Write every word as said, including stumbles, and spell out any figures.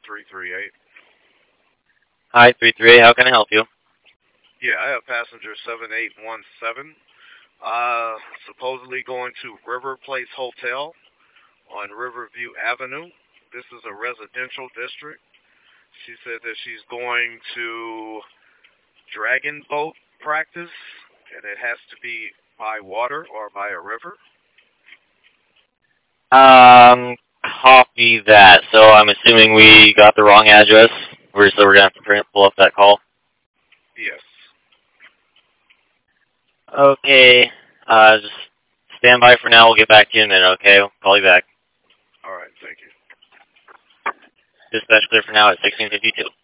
three three eight. Hi, three three eight. How can I help you? Yeah, I have passenger seven eight one seven. Uh, supposedly going to River Place Hotel on Riverview Avenue. This is a residential district. She said that she's going to dragon boat practice, and it has to be by water or by a river. Um, copy that. So I'm assuming we got the wrong address. We're so we're gonna have to print, pull up that call. Yes. Okay. Uh, just stand by for now. We'll get back to you in a minute. Okay. We'll call you back. All right. Thank you. Dispatch clear for now at sixteen fifty-two.